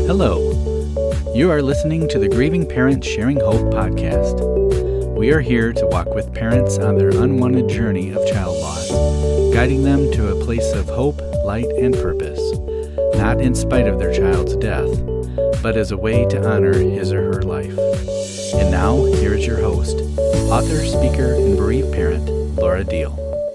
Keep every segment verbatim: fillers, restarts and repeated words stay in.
Hello. You are listening to the Grieving Parents Sharing Hope podcast. We are here to walk with parents on their unwanted journey of child loss, guiding them to a place of hope, light, and purpose, not in spite of their child's death, but as a way to honor his or her life. And now, here is your host, author, speaker, and bereaved parent, Laura Deal.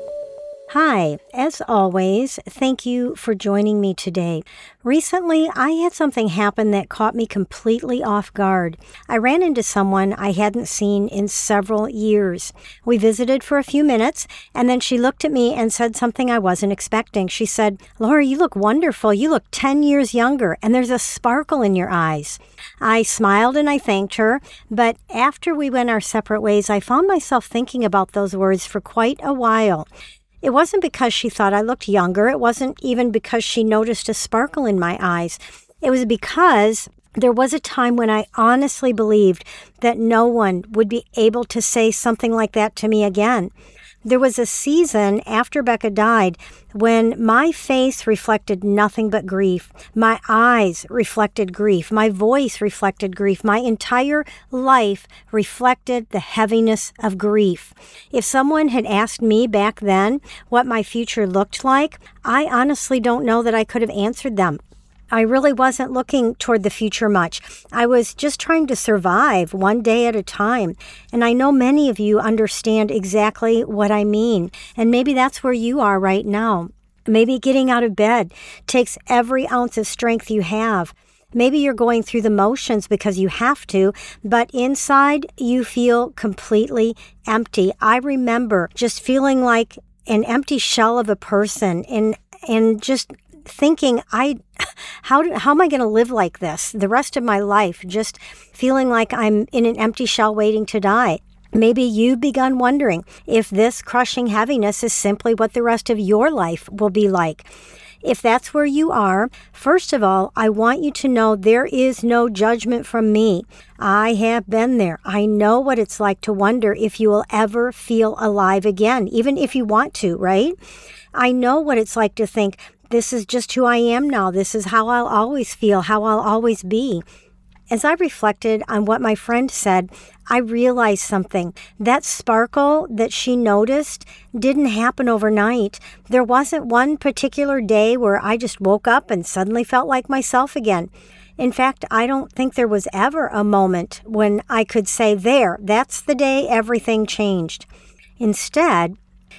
Hi, as always, thank you for joining me today. Recently, I had something happen that caught me completely off guard. I ran into someone I hadn't seen in several years. We visited for a few minutes, and then she looked at me and said something I wasn't expecting. She said, "Laura, you look wonderful. You look ten years younger, and there's a sparkle in your eyes." I smiled and I thanked her, but after we went our separate ways, I found myself thinking about those words for quite a while. It wasn't because she thought I looked younger. It wasn't even because she noticed a sparkle in my eyes. It was because there was a time when I honestly believed that no one would be able to say something like that to me again. There was a season after Becca died when my face reflected nothing but grief. My eyes reflected grief. My voice reflected grief. My entire life reflected the heaviness of grief. If someone had asked me back then what my future looked like, I honestly don't know that I could have answered them. I really wasn't looking toward the future much. I was just trying to survive one day at a time. And I know many of you understand exactly what I mean. And maybe that's where you are right now. Maybe getting out of bed takes every ounce of strength you have. Maybe you're going through the motions because you have to, but inside you feel completely empty. I remember just feeling like an empty shell of a person and and just thinking, I, how do, how am I going to live like this the rest of my life? Just feeling like I'm in an empty shell waiting to die. Maybe you've begun wondering if this crushing heaviness is simply what the rest of your life will be like. If that's where you are, first of all, I want you to know there is no judgment from me. I have been there. I know what it's like to wonder if you will ever feel alive again, even if you want to, right? I know what it's like to think, this is just who I am now. This is how I'll always feel, how I'll always be. As I reflected on what my friend said, I realized something. That sparkle that she noticed didn't happen overnight. There wasn't one particular day where I just woke up and suddenly felt like myself again. In fact, I don't think there was ever a moment when I could say, there, that's the day everything changed. Instead,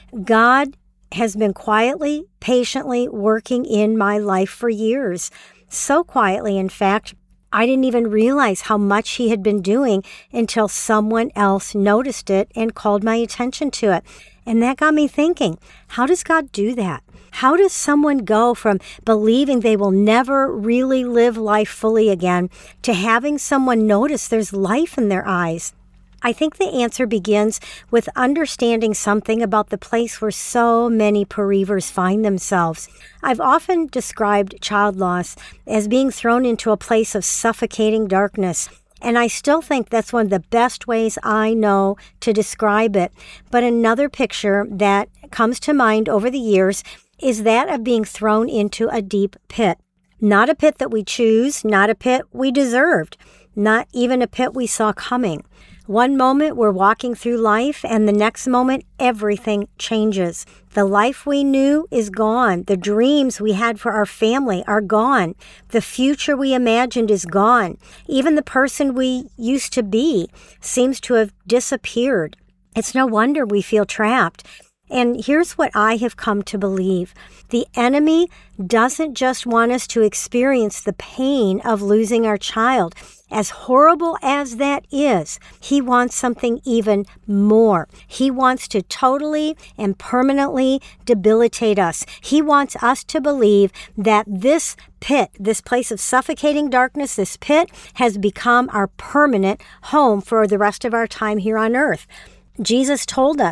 God has been quietly, patiently working in my life for years. So quietly, in fact, I didn't even realize how much he had been doing until someone else noticed it and called my attention to it. And that got me thinking, how does God do that? How does someone go from believing they will never really live life fully again to having someone notice there's life in their eyes? I think the answer begins with understanding something about the place where so many bereavers find themselves. I've often described child loss as being thrown into a place of suffocating darkness, and I still think that's one of the best ways I know to describe it. But another picture that comes to mind over the years is that of being thrown into a deep pit. Not a pit that we choose, not a pit we deserved, not even a pit we saw coming. One moment we're walking through life, and the next moment everything changes. The life we knew is gone. The dreams we had for our family are gone. The future we imagined is gone. Even the person we used to be seems to have disappeared. It's no wonder we feel trapped. And here's what I have come to believe. The enemy doesn't just want us to experience the pain of losing our child. As horrible as that is, he wants something even more. He wants to totally and permanently debilitate us. He wants us to believe that this pit, this place of suffocating darkness, this pit has become our permanent home for the rest of our time here on earth. Jesus told us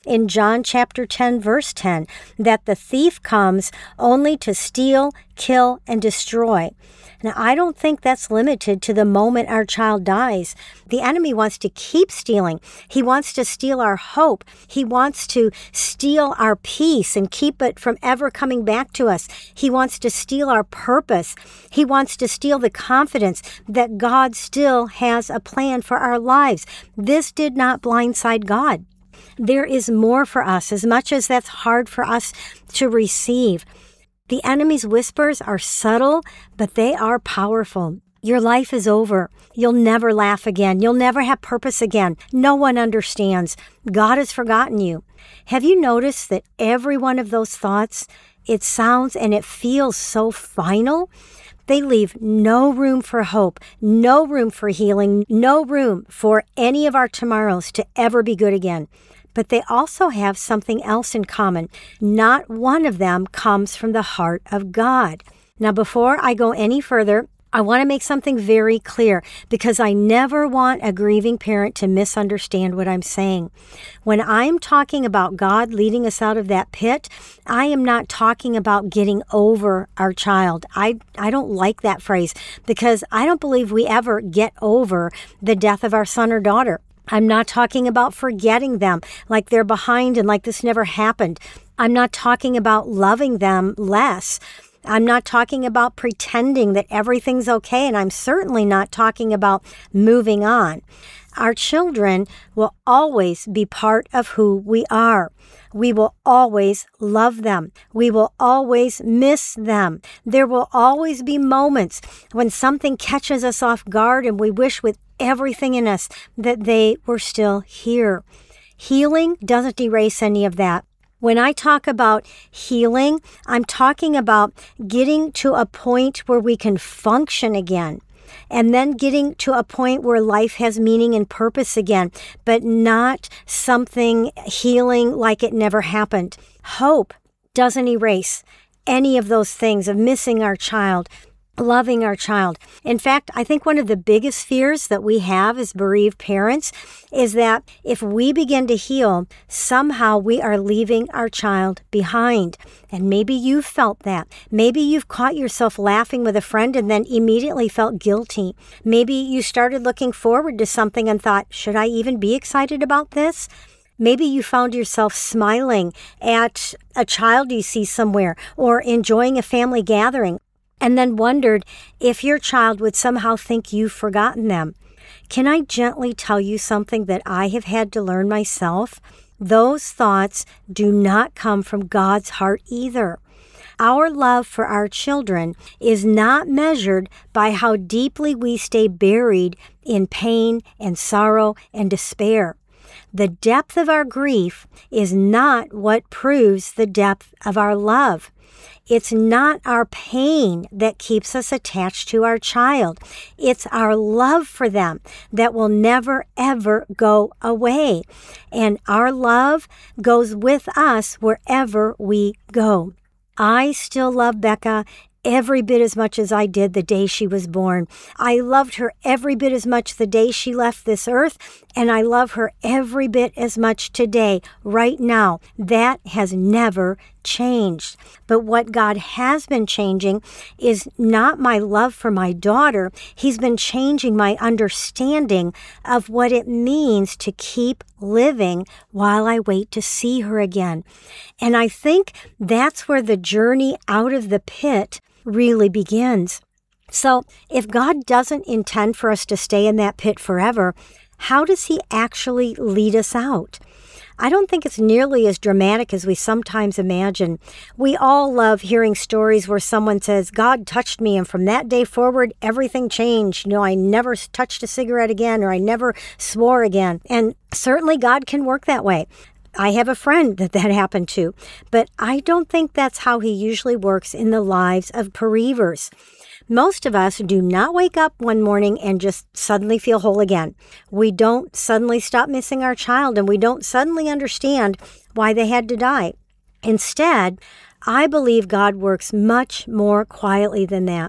in John chapter ten, verse ten, that the thief comes only to steal, kill, and destroy. Now, I don't think that's limited to the moment our child dies. The enemy wants to keep stealing. He wants to steal our hope. He wants to steal our peace and keep it from ever coming back to us. He wants to steal our purpose. He wants to steal the confidence that God still has a plan for our lives. This did not blindside God. There is more for us, as much as that's hard for us to receive. The enemy's whispers are subtle, but they are powerful. Your life is over. You'll never laugh again. You'll never have purpose again. No one understands. God has forgotten you. Have you noticed that every one of those thoughts, it sounds and it feels so final? They leave no room for hope, no room for healing, no room for any of our tomorrows to ever be good again. But they also have something else in common. Not one of them comes from the heart of God. Now, before I go any further, I want to make something very clear, because I never want a grieving parent to misunderstand what I'm saying. When I'm talking about God leading us out of that pit, I am not talking about getting over our child. I, I don't like that phrase, because I don't believe we ever get over the death of our son or daughter. I'm not talking about forgetting them like they're behind and like this never happened. I'm not talking about loving them less. I'm not talking about pretending that everything's okay, and I'm certainly not talking about moving on. Our children will always be part of who we are. We will always love them. We will always miss them. There will always be moments when something catches us off guard and we wish with everything in us that they were still here. Healing doesn't erase any of that. When I talk about healing, I'm talking about getting to a point where we can function again, and then getting to a point where life has meaning and purpose again, but not something healing like it never happened. Hope doesn't erase any of those things of missing our child, loving our child. In fact, I think one of the biggest fears that we have as bereaved parents is that if we begin to heal, somehow we are leaving our child behind. And maybe you've felt that. Maybe you've caught yourself laughing with a friend and then immediately felt guilty. Maybe you started looking forward to something and thought, should I even be excited about this? Maybe you found yourself smiling at a child you see somewhere or enjoying a family gathering, and then wondered if your child would somehow think you've forgotten them. Can I gently tell you something that I have had to learn myself? Those thoughts do not come from God's heart either. Our love for our children is not measured by how deeply we stay buried in pain and sorrow and despair. The depth of our grief is not what proves the depth of our love. It's not our pain that keeps us attached to our child. It's our love for them that will never, ever go away. And our love goes with us wherever we go. I still love Becca every bit as much as I did the day she was born. I loved her every bit as much the day she left this earth, and I love her every bit as much today, right now. That has never changed. But what God has been changing is not my love for my daughter. He's been changing my understanding of what it means to keep living while I wait to see her again. And I think that's where the journey out of the pit really begins. So if God doesn't intend for us to stay in that pit forever, how does he actually lead us out? I don't think it's nearly as dramatic as we sometimes imagine. We all love hearing stories where someone says, God touched me, and from that day forward, everything changed. You know, I never touched a cigarette again, or I never swore again. And certainly God can work that way. I have a friend that that happened to, but I don't think that's how he usually works in the lives of bereavers. Most of us do not wake up one morning and just suddenly feel whole again. We don't suddenly stop missing our child, and we don't suddenly understand why they had to die. Instead, I believe God works much more quietly than that.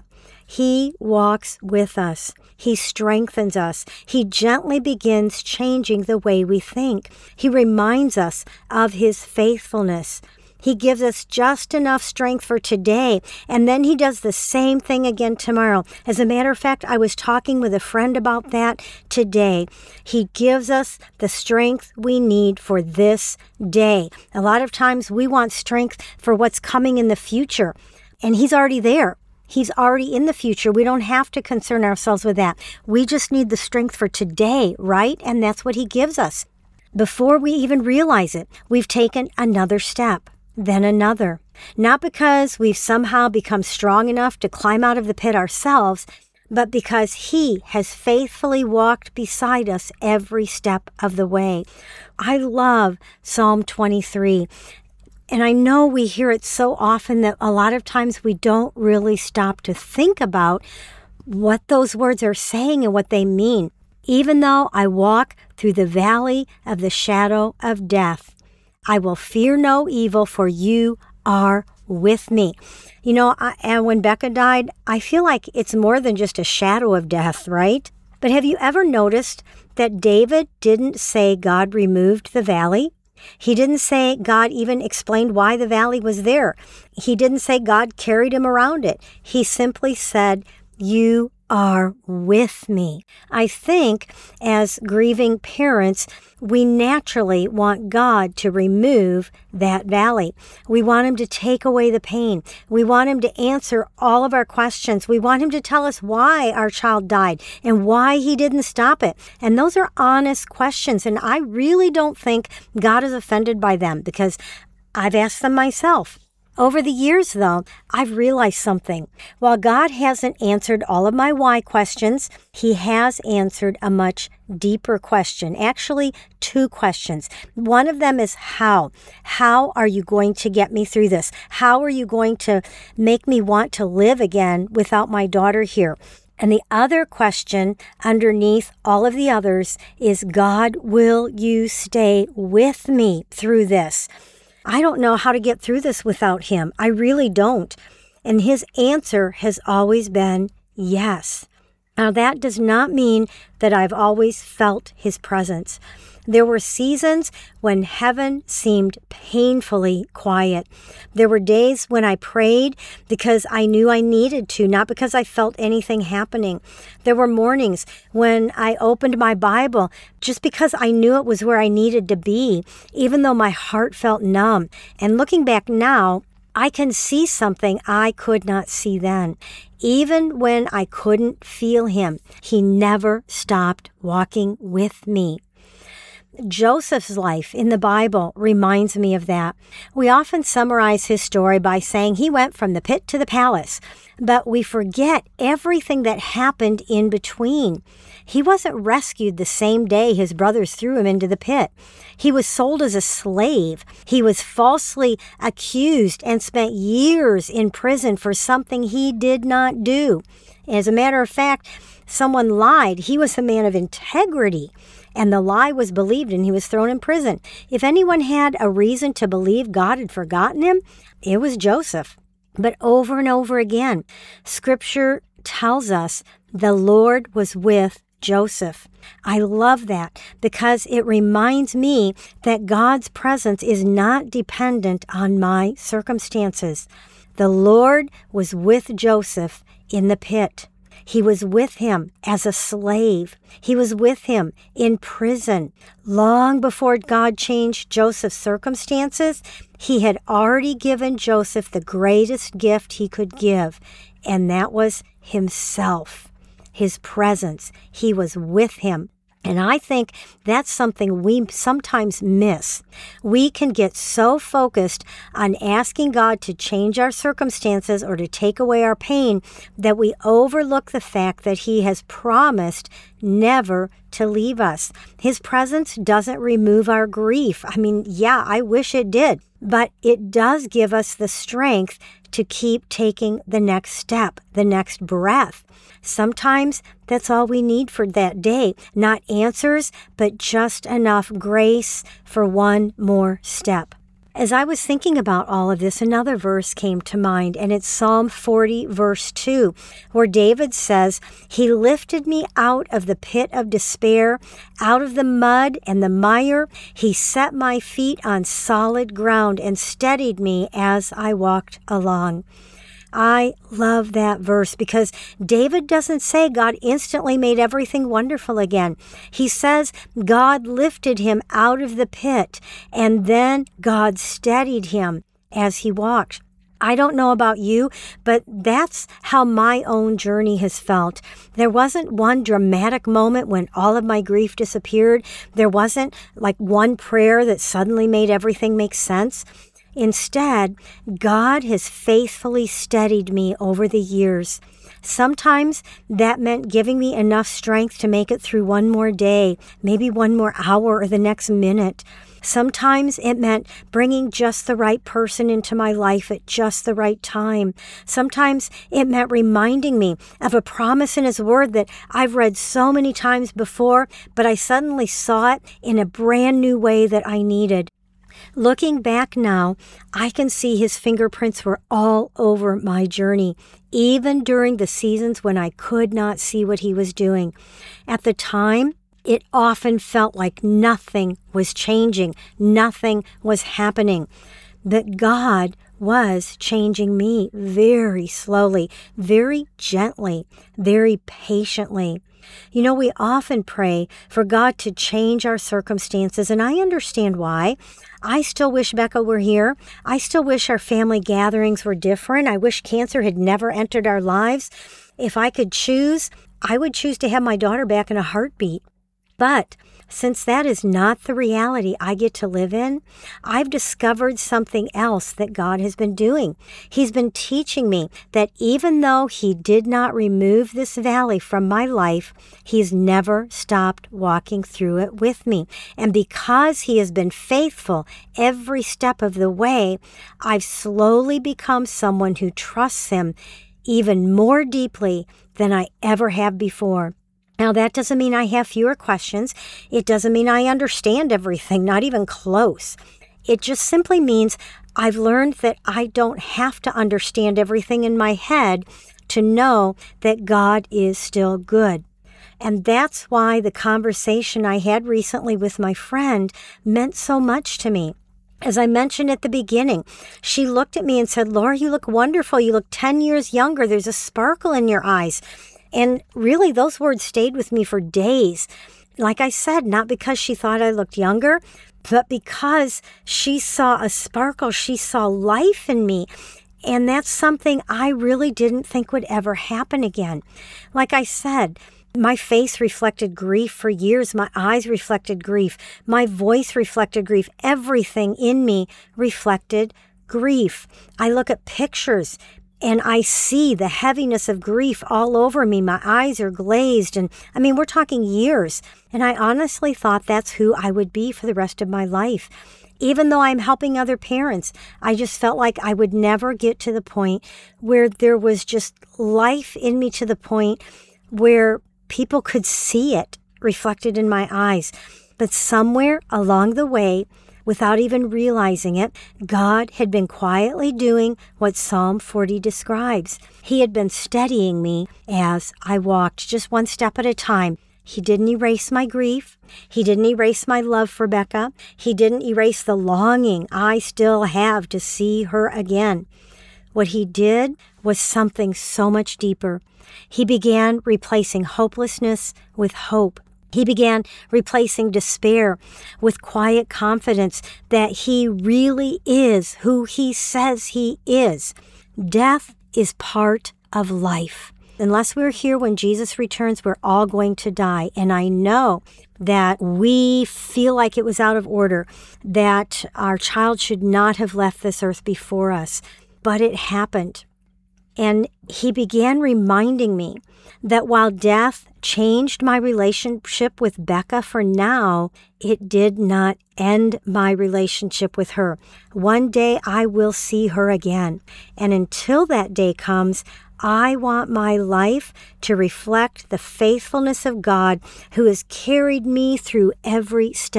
He walks with us. He strengthens us. He gently begins changing the way we think. He reminds us of His faithfulness. He gives us just enough strength for today, and then He does the same thing again tomorrow. As a matter of fact, I was talking with a friend about that today. He gives us the strength we need for this day. A lot of times we want strength for what's coming in the future, and He's already there. He's already in the future. We don't have to concern ourselves with that. We just need the strength for today, right? And that's what He gives us. Before we even realize it, we've taken another step. Then another. Not because we've somehow become strong enough to climb out of the pit ourselves, but because He has faithfully walked beside us every step of the way. I love Psalm twenty-three, and I know we hear it so often that a lot of times we don't really stop to think about what those words are saying and what they mean. Even though I walk through the valley of the shadow of death, I will fear no evil, for You are with me. You know, I, and when Becca died, I feel like it's more than just a shadow of death, right? But have you ever noticed that David didn't say God removed the valley? He didn't say God even explained why the valley was there. He didn't say God carried him around it. He simply said, You are with me. I think as grieving parents, we naturally want God to remove that valley. We want Him to take away the pain. We want Him to answer all of our questions. We want Him to tell us why our child died and why He didn't stop it. And those are honest questions. And I really don't think God is offended by them because I've asked them myself. Over the years, though, I've realized something. While God hasn't answered all of my why questions, He has answered a much deeper question. Actually, two questions. One of them is how. How are You going to get me through this? How are You going to make me want to live again without my daughter here? And the other question underneath all of the others is, God, will You stay with me through this? I don't know how to get through this without Him. I really don't. And His answer has always been yes. Now, that does not mean that I've always felt His presence. There were seasons when heaven seemed painfully quiet. There were days when I prayed because I knew I needed to, not because I felt anything happening. There were mornings when I opened my Bible just because I knew it was where I needed to be, even though my heart felt numb. And looking back now, I can see something I could not see then. Even when I couldn't feel Him, He never stopped walking with me. Joseph's life in the Bible reminds me of that. We often summarize his story by saying he went from the pit to the palace, but we forget everything that happened in between. He wasn't rescued the same day his brothers threw him into the pit. He was sold as a slave. He was falsely accused and spent years in prison for something he did not do. As a matter of fact, someone lied. He was a man of integrity, and the lie was believed, and he was thrown in prison. If anyone had a reason to believe God had forgotten him, it was Joseph. But over and over again, Scripture tells us the Lord was with Joseph. I love that because it reminds me that God's presence is not dependent on my circumstances. The Lord was with Joseph in the pit. He was with him as a slave. He was with him in prison. Long before God changed Joseph's circumstances, He had already given Joseph the greatest gift He could give, and that was Himself, His presence. He was with him. And I think that's something we sometimes miss. We can get so focused on asking God to change our circumstances or to take away our pain that we overlook the fact that He has promised never to leave us. His presence doesn't remove our grief. I mean, yeah, I wish it did, but it does give us the strength to keep taking the next step, the next breath. Sometimes that's all we need for that day. Not answers, but just enough grace for one more step. As I was thinking about all of this, another verse came to mind, and it's Psalm forty, verse two, where David says, "He lifted me out of the pit of despair, out of the mud and the mire. He set my feet on solid ground and steadied me as I walked along." I love that verse because David doesn't say God instantly made everything wonderful again. He says God lifted him out of the pit, and then God steadied him as he walked. I don't know about you, but that's how my own journey has felt. There wasn't one dramatic moment when all of my grief disappeared. There wasn't like one prayer that suddenly made everything make sense. Instead, God has faithfully steadied me over the years. Sometimes that meant giving me enough strength to make it through one more day, maybe one more hour or the next minute. Sometimes it meant bringing just the right person into my life at just the right time. Sometimes it meant reminding me of a promise in His Word that I've read so many times before, but I suddenly saw it in a brand new way that I needed. Looking back now, I can see His fingerprints were all over my journey, even during the seasons when I could not see what He was doing. At the time, it often felt like nothing was changing, nothing was happening. But God was changing me very slowly, very gently, very patiently. You know, we often pray for God to change our circumstances, and I understand why. I still wish Becca were here. I still wish our family gatherings were different. I wish cancer had never entered our lives. If I could choose, I would choose to have my daughter back in a heartbeat. But since that is not the reality I get to live in, I've discovered something else that God has been doing. He's been teaching me that even though He did not remove this valley from my life, He's never stopped walking through it with me. And because He has been faithful every step of the way, I've slowly become someone who trusts Him even more deeply than I ever have before. Now, that doesn't mean I have fewer questions. It doesn't mean I understand everything, not even close. It just simply means I've learned that I don't have to understand everything in my head to know that God is still good. And that's why the conversation I had recently with my friend meant so much to me. As I mentioned at the beginning, she looked at me and said, "Laura, you look wonderful. You look ten years younger. There's a sparkle in your eyes." And really, those words stayed with me for days. Like I said, not because she thought I looked younger, but because she saw a sparkle. She saw life in me. And that's something I really didn't think would ever happen again. Like I said, my face reflected grief for years. My eyes reflected grief. My voice reflected grief. Everything in me reflected grief. I look at pictures and I see the heaviness of grief all over me. My eyes are glazed. And I mean, we're talking years. And I honestly thought that's who I would be for the rest of my life. Even though I'm helping other parents, I just felt like I would never get to the point where there was just life in me to the point where people could see it reflected in my eyes. But somewhere along the way, without even realizing it, God had been quietly doing what Psalm forty describes. He had been steadying me as I walked, just one step at a time. He didn't erase my grief. He didn't erase my love for Becca. He didn't erase the longing I still have to see her again. What He did was something so much deeper. He began replacing hopelessness with hope. He began replacing despair with quiet confidence that He really is who He says He is. Death is part of life. Unless we're here when Jesus returns, we're all going to die. And I know that we feel like it was out of order, that our child should not have left this earth before us, but it happened. And He began reminding me that while death changed my relationship with Becca for now, it did not end my relationship with her. One day I will see her again. And until that day comes, I want my life to reflect the faithfulness of God who has carried me through every step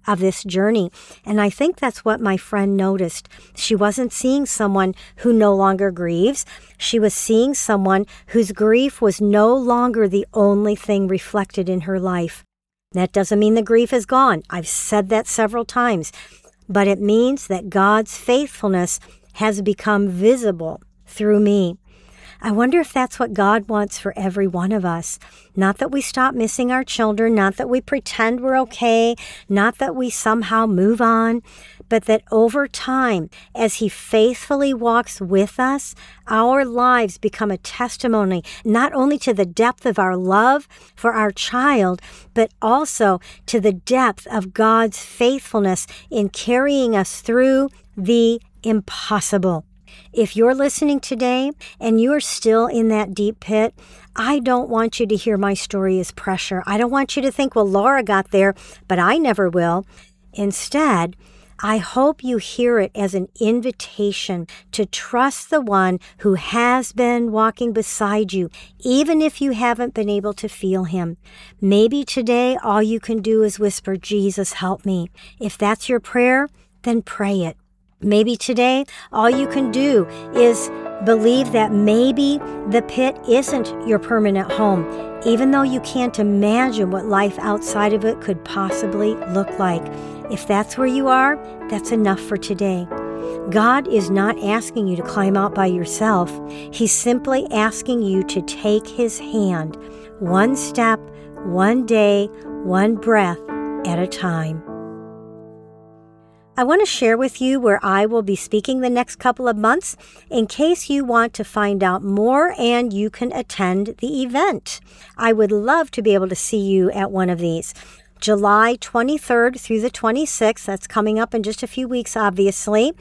of this journey. And I think that's what my friend noticed. She wasn't seeing someone who no longer grieves. She was seeing someone whose grief was no longer the only thing reflected in her life. That doesn't mean the grief is gone. I've said that several times. But it means that God's faithfulness has become visible through me. I wonder if that's what God wants for every one of us. Not that we stop missing our children, not that we pretend we're okay, not that we somehow move on, but that over time, as He faithfully walks with us, our lives become a testimony not only to the depth of our love for our child, but also to the depth of God's faithfulness in carrying us through the impossible. If you're listening today and you are still in that deep pit, I don't want you to hear my story as pressure. I don't want you to think, well, Laura got there, but I never will. Instead, I hope you hear it as an invitation to trust the one who has been walking beside you, even if you haven't been able to feel Him. Maybe today all you can do is whisper, Jesus, help me. If that's your prayer, then pray it. Maybe today, all you can do is believe that maybe the pit isn't your permanent home, even though you can't imagine what life outside of it could possibly look like. If that's where you are, that's enough for today. God is not asking you to climb out by yourself. He's simply asking you to take His hand, one step, one day, one breath at a time. I want to share with you where I will be speaking the next couple of months in case you want to find out more and you can attend the event. I would love to be able to see you at one of these. July twenty-third through the twenty-sixth, that's coming up in just a few weeks, obviously.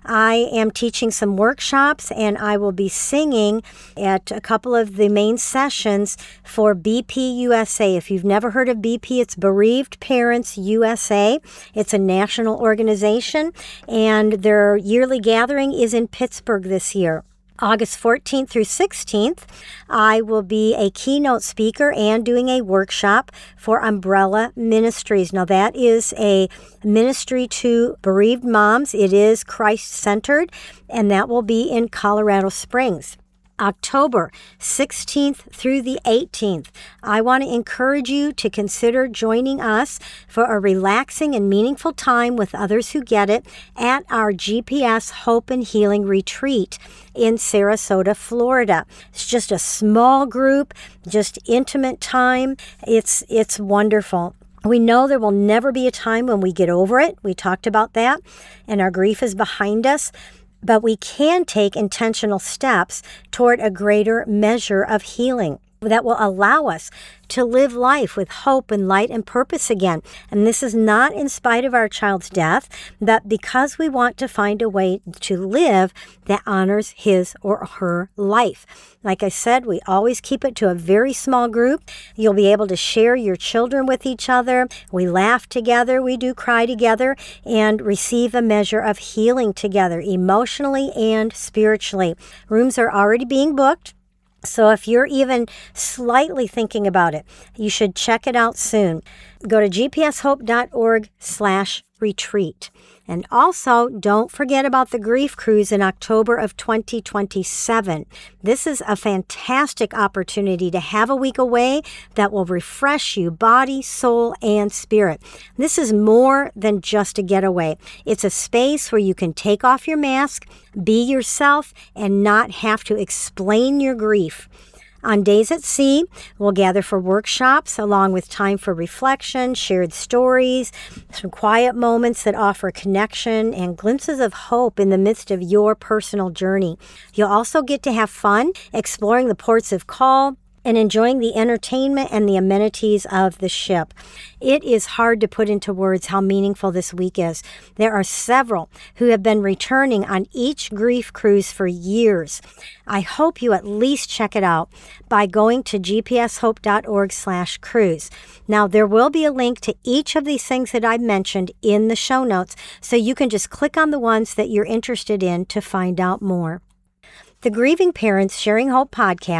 I am teaching some workshops and I will be singing at a couple of the main sessions for B P U S A. If you've never heard of B P, it's Bereaved Parents U S A. It's a national organization and their yearly gathering is in Pittsburgh this year. August fourteenth through sixteenth, I will be a keynote speaker and doing a workshop for Umbrella Ministries. Now, that is a ministry to bereaved moms. It is Christ-centered, and that will be in Colorado Springs. October sixteenth through the eighteenth, I want to encourage you to consider joining us for a relaxing and meaningful time with others who get it at our G P S Hope and Healing Retreat in Sarasota, Florida. It's just a small group, just intimate time. It's it's wonderful. We know there will never be a time when we get over it. We talked about that, and our grief is behind us. But we can take intentional steps toward a greater measure of healing that will allow us to live life with hope and light and purpose again. And this is not in spite of our child's death, but because we want to find a way to live that honors his or her life. Like I said, we always keep it to a very small group. You'll be able to share your children with each other. We laugh together, we do cry together, and receive a measure of healing together, emotionally and spiritually. Rooms are already being booked. So if you're even slightly thinking about it, you should check it out soon. Go to g p s hope dot org slash retreat. And also, don't forget about the Grief Cruise in October of twenty twenty-seven. This is a fantastic opportunity to have a week away that will refresh you, body, soul, and spirit. This is more than just a getaway. It's a space where you can take off your mask, be yourself, and not have to explain your grief. On days at sea, we'll gather for workshops along with time for reflection, shared stories, some quiet moments that offer connection and glimpses of hope in the midst of your personal journey. You'll also get to have fun exploring the ports of call and enjoying the entertainment and the amenities of the ship. It is hard to put into words how meaningful this week is. There are several who have been returning on each grief cruise for years. I hope you at least check it out by going to g p s hope dot org slash cruise. Now, there will be a link to each of these things that I mentioned in the show notes, so you can just click on the ones that you're interested in to find out more. The Grieving Parents Sharing Hope podcast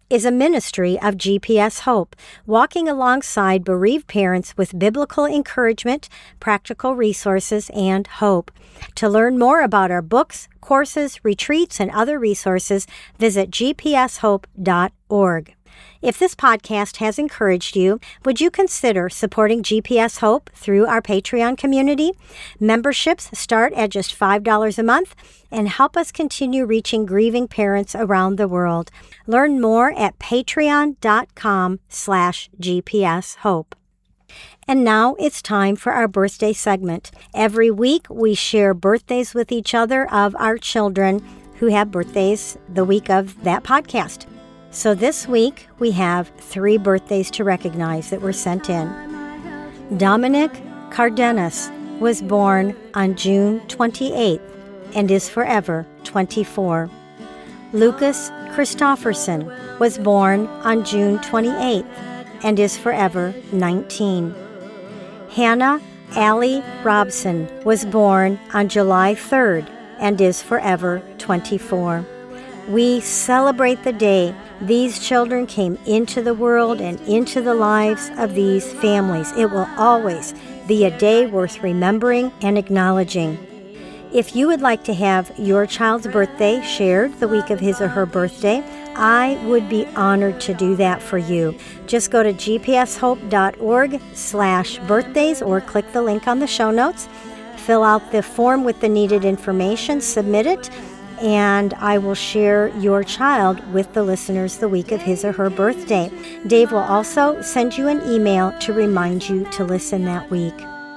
is a ministry of G P S Hope, walking alongside bereaved parents with biblical encouragement, practical resources, and hope. To learn more about our books, courses, retreats, and other resources, visit g p s hope dot org. If this podcast has encouraged you, would you consider supporting G P S Hope through our Patreon community? Memberships start at just five dollars a month and help us continue reaching grieving parents around the world. Learn more at patreon.com slash gpshope. And now it's time for our birthday segment. Every week we share birthdays with each other of our children who have birthdays the week of that podcast. So this week, we have three birthdays to recognize that were sent in. Dominic Cardenas was born on June twenty-eighth and is forever twenty-four. Lucas Christofferson was born on June twenty-eighth and is forever nineteen. Hannah Allie Robson was born on July third and is forever twenty-four. We celebrate the day these children came into the world and into the lives of these families. It will always be a day worth remembering and acknowledging. If you would like to have your child's birthday shared the week of his or her birthday, I would be honored to do that for you. Just go to gpshope.org slash birthdays or click the link on the show notes. Fill out the form with the needed information, submit it, and I will share your child with the listeners the week of his or her birthday. Dave will also send you an email to remind you to listen that week.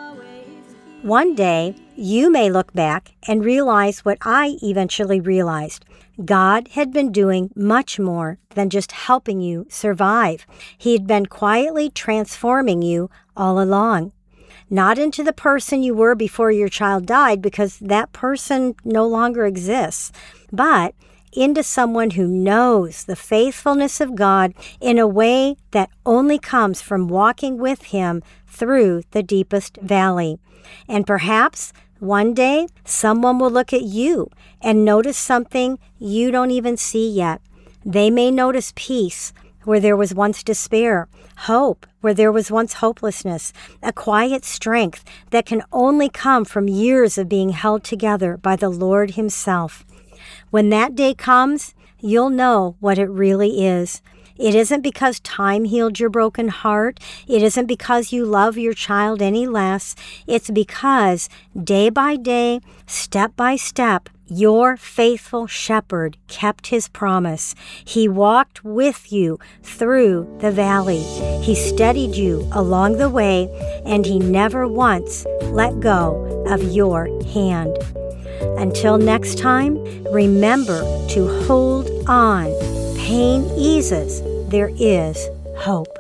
One day, you may look back and realize what I eventually realized. God had been doing much more than just helping you survive. He had been quietly transforming you all along. Not into the person you were before your child died, because that person no longer exists, but into someone who knows the faithfulness of God in a way that only comes from walking with Him through the deepest valley. And perhaps one day someone will look at you and notice something you don't even see yet. They may notice peace where there was once despair, hope where there was once hopelessness, a quiet strength that can only come from years of being held together by the Lord Himself. When that day comes, you'll know what it really is. It isn't because time healed your broken heart. It isn't because you love your child any less. It's because day by day, step by step, your faithful shepherd kept his promise. He walked with you through the valley. He steadied you along the way, and He never once let go of your hand. Until next time, remember to hold on. Pain eases. There is hope.